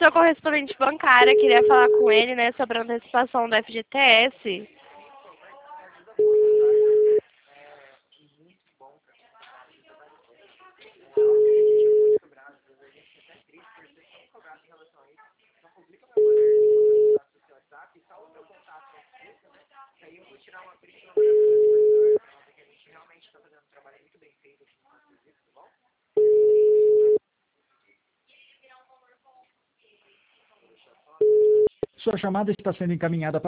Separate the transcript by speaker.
Speaker 1: seu correspondente bancário, queria falar com ele, né, sobre a antecipação do FGTS.
Speaker 2: Sua chamada está sendo encaminhada